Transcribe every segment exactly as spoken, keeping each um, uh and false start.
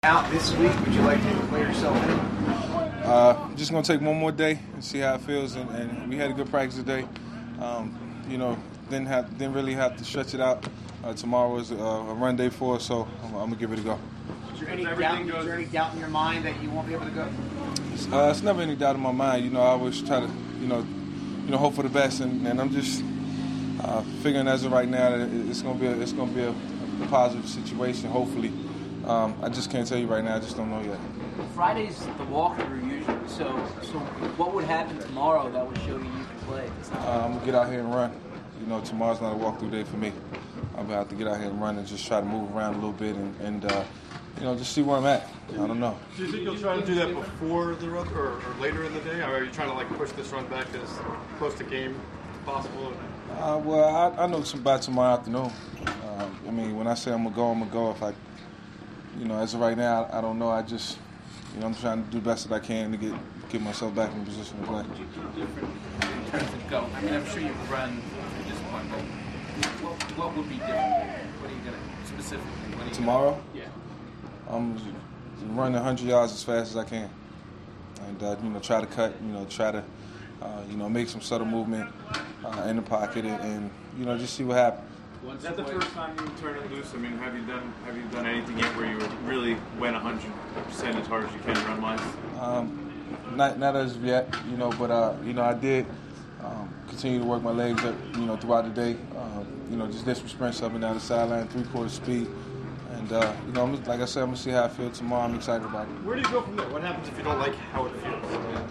out this week? Would you like to play yourself in? Uh, just gonna take one more day and see how it feels. And, and we had a good practice today. Um, you know, didn't have didn't really have to stretch it out. Uh, tomorrow is a, a run day for us, so I'm, I'm gonna give it a go. Is there any doubt? Is there any doubt in your mind that you won't be able to go? It's, uh, it's never any doubt in my mind. You know, I always try to, you know, you know, hope for the best, and, and I'm just uh, figuring as of right now that it's gonna be a, it's gonna be a, a positive situation. Hopefully, um, I just can't tell you right now. I just don't know yet. Friday's the walkthrough usually. So, so what would happen tomorrow that would show you you can play? Uh, I'm gonna get out here and run. You know, tomorrow's not a walkthrough day for me. I'm gonna have to get out here and run and just try to move around a little bit and, and uh, you know, just see where I'm at. I don't know. Do you think you'll try to do that before the run or, or later in the day? Or are you trying to like push this run back as close to game as possible? Uh, well, I, I know by tomorrow afternoon. Uh, I mean, when I say I'm gonna go, I'm gonna go. If I, you know, as of right now, I, I don't know. I just, you know, I'm trying to do the best that I can to get get myself back in position to play. What would you do different in terms of go? I mean, I'm sure you've run at this point, but what, what would be different? What are you gonna specifically? What are you Tomorrow? Gonna, yeah. I'm running one hundred yards as fast as I can, and uh, you know, try to cut. You know, try to, uh, you know, make some subtle movement uh, in the pocket, and, and you know, just see what happens. Is that the first time you turn it loose? I mean, have you done have you done anything yet where you really went one hundred percent as hard as you can run wise? Um, not not as of yet, you know, but uh, you know, I did um, continue to work my legs up, you know, throughout the day. Um, you know, just did some sprints up and down the sideline, three quarter speed, and uh, you know, I'm, like I said, I'm gonna see how I feel tomorrow. I'm excited about it. Where do you go from there? What happens if you don't like how it feels?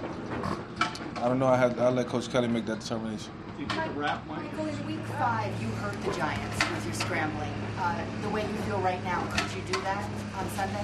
I don't know. I have I'll let Coach Kelly make that determination. Michael, in week five, you hurt the Giants with your scrambling. Uh, the way you feel right now, could you do that on Sunday?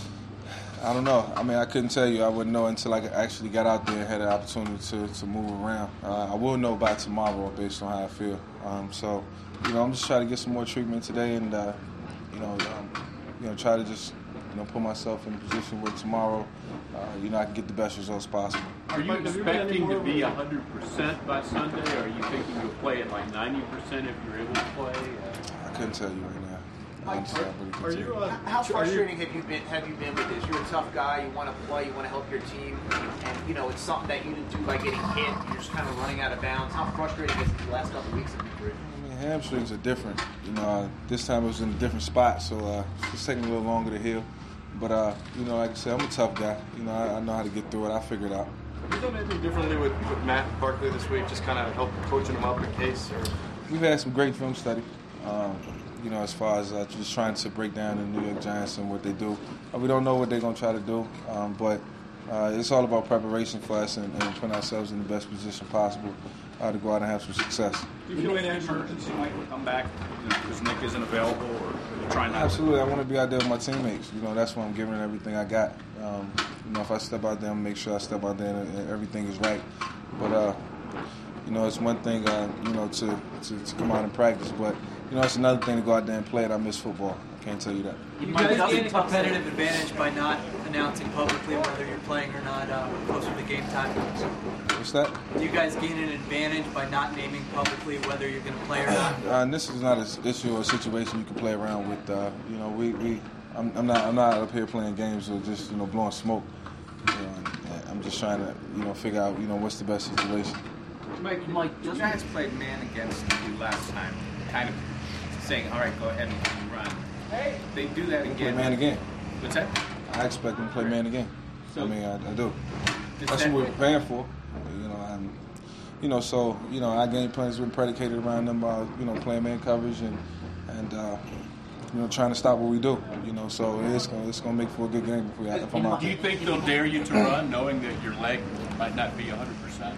I don't know. I mean, I couldn't tell you. I wouldn't know until I actually got out there and had an opportunity to, to move around. Uh, I will know by tomorrow based on how I feel. Um, so, you know, I'm just trying to get some more treatment today and, uh, you know, um, you know, try to just, you know, put myself in a position where tomorrow, uh, you know, I can get the best results possible. Are you expecting to be one hundred percent by Sunday, or are you thinking you'll play at like ninety percent if you're able to play? I couldn't tell you right now. Mike, are, are you, uh, how frustrating have you been? Have you been with this? You're a tough guy. You want to play. You want to help your team, and you know it's something that you didn't do by getting hit. You're just kind of running out of bounds. How frustrating has the last couple of weeks have been for you? I mean, hamstrings are different. You know, uh, this time it was in a different spot, so uh, it's taking a little longer to heal. But uh, you know, like I said, I'm a tough guy. You know, I, I know how to get through it. I figure it out. Have you done anything differently with, with Matt Barkley this week? Just kind of help coaching him up in case? Or? We've had some great film study. Um, you know, as far as uh, just trying to break down the New York Giants and what they do. Uh, we don't know what they're going to try to do, um, but uh, it's all about preparation for us and, and putting ourselves in the best position possible uh, to go out and have some success. Do you feel any emergency might come back because Nick isn't available, or are you trying not Absolutely. I want to be out there with my teammates. You know, that's why I'm giving it everything I got. Um, you know, if I step out there, I'm make sure I step out there and, and everything is right. But, uh, you know, it's one thing, uh, you know, to, to, to come out and practice, but you know, it's another thing to go out there and play it. I miss football. I can't tell you that. You might gain a competitive advantage by not announcing publicly whether you're playing or not uh, closer to game time. What's that? Do you guys gain an advantage by not naming publicly whether you're going to play or not? Uh, and this is not an issue or a situation you can play around with. Uh, you know, we, we I'm, I'm not I'm not up here playing games or just you know blowing smoke. You know, I'm just trying to you know figure out you know what's the best situation. Mike, Mike, the Giants played man against you last time, kind of saying, all right, go ahead and run. Hey. They do that again. Play man again. What's that? I expect them to play man again. So, I mean, I, I do. That's that what we're paying for. You know, I'm, you know, so you know, our game plan has been predicated around them, uh, you know, playing man coverage and and uh, you know, trying to stop what we do. You know, so it's gonna it's gonna make for a good game if we if I'm out Do there. you think they'll dare you to run, knowing that your leg might not be one hundred percent?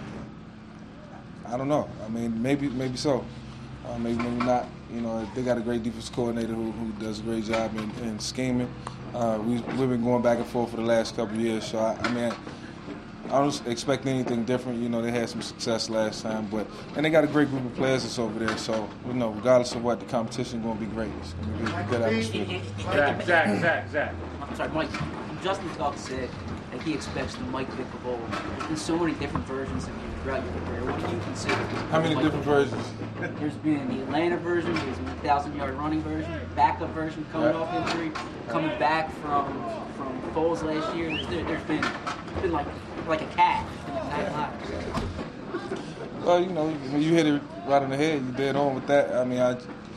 I don't know. I mean, maybe maybe so. Uh, maybe maybe not. You know, they got a great defense coordinator who, who does a great job in, in scheming. Uh, we, we've been going back and forth for the last couple of years. So, I, I mean, I don't expect anything different. You know, they had some success last time. but And they got a great group of players that's over there. So, you know, regardless of what, the competition going to be great. It's going to be a good atmosphere. Zach, Zach, Zach, Zach. I'm sorry, Mike. Justin Tuck said that he expects the Mike Vick of old. There's been so many different versions of you throughout your career. What do you consider? How many Mike different Vick? versions? There's been the Atlanta version, there's been the thousand-yard running version, backup version coming off injury, coming back from from Foles last year. There's, there, there's been it's been like like a cat. It's been like nine lives. Well, you know, when you hit it right on the head, you dead on with that. I mean, I,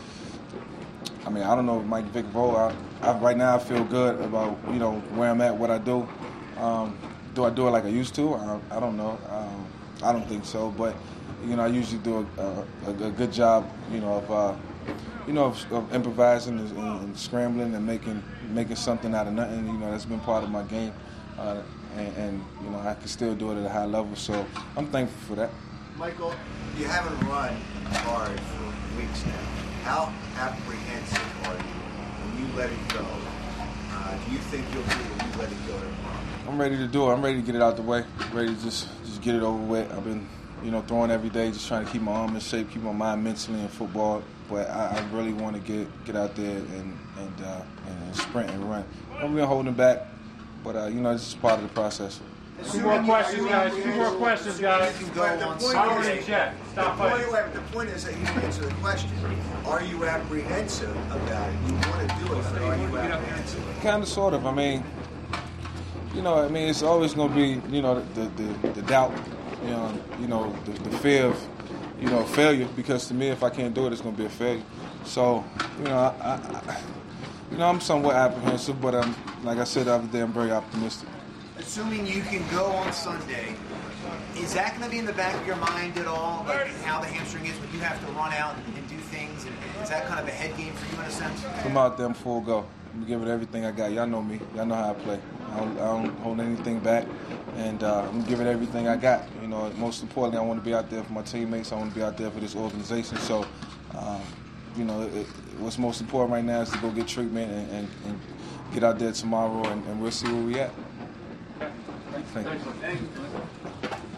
I mean, I don't know if Mike Vick Bowl. I, I, right now, I feel good about you know where I'm at, what I do. Um, do I do it like I used to? I, I don't know. Um, I don't think so, but. You know, I usually do a, a, a good job, you know, of uh, you know of, of improvising and, and scrambling and making making something out of nothing. You know, that's been part of my game, uh, and, and you know, I can still do it at a high level. So I'm thankful for that. Michael, you haven't run hard for weeks now. How apprehensive are you when you let it go? Uh, do you think you'll do when you let it go tomorrow? I'm ready to do it. I'm ready to get it out the way. I'm ready to just just get it over with. I've been. You know, throwing every day, just trying to keep my arm in shape, keep my mind mentally in football. But I, I really want to get get out there and and, uh, and sprint and run. I'm really holding back, but uh, you know, this is part of the process. Two more questions, guys. Two more questions, guys. You can go on Howard Sunday. and Jet, stop The fighting. point, the point is that you answer the question. Are you apprehensive about it? You want to do it, but are you apprehensive? Kind of, sort of. I mean, you know, I mean, it's always going to be, you know, the the, the doubt. You know, you know the, the fear of, you know, failure. Because to me, if I can't do it, it's going to be a failure. So, you know, I, I, I, you know, I'm somewhat apprehensive, but I'm, like I said the other day, I'm very optimistic. Assuming you can go on Sunday, is that going to be in the back of your mind at all? Like how the hamstring is when you have to run out and, and do things? And is that kind of a head game for you in a sense? Come out there, I'm full go. I'm gonna give it everything I got. Y'all know me. Y'all know how I play. I don't, I don't hold anything back, and uh, I'm gonna give it everything I got. You know, most importantly, I want to be out there for my teammates. I want to be out there for this organization. So, um, you know, it, what's most important right now is to go get treatment and, and, and get out there tomorrow, and, and we'll see where we at. Thank you. Thank you.